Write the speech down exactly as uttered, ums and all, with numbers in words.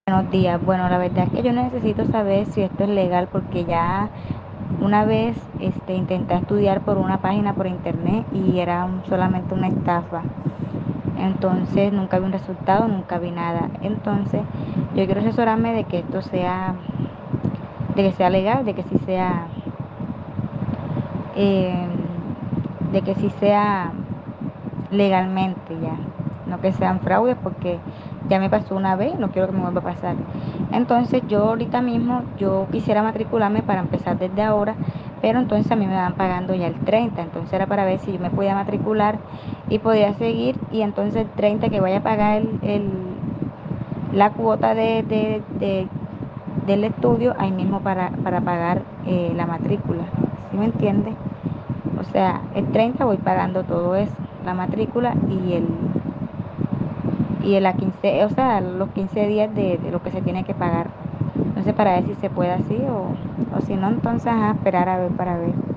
Buenos días. Bueno, la verdad es que yo necesito saber si esto es legal porque ya una vez este, intenté estudiar por una página por internet y era un- solamente una estafa. Entonces nunca vi un resultado, nunca vi nada. Entonces yo quiero asesorarme de que esto sea, de que sea legal, de que sí sea, eh, de que sí sea legalmente ya, no que sean fraudes porque ya me pasó una vez y no quiero que me vuelva a pasar. Entonces yo ahorita mismo yo quisiera matricularme para empezar desde ahora, pero entonces a mí me van pagando ya el treinta, entonces era para ver si yo me podía matricular y podía seguir y entonces el treinta que vaya a pagar el, el- la cuota de, de- de- del estudio ahí mismo para, para pagar eh, la matrícula, ¿sí me entiendes? O sea, el treinta voy pagando todo eso, la matrícula y el y en la quince, o sea, los quince días de, de lo que se tiene que pagar. Entonces, para ver si se puede así o, o si no, entonces a esperar a ver para ver.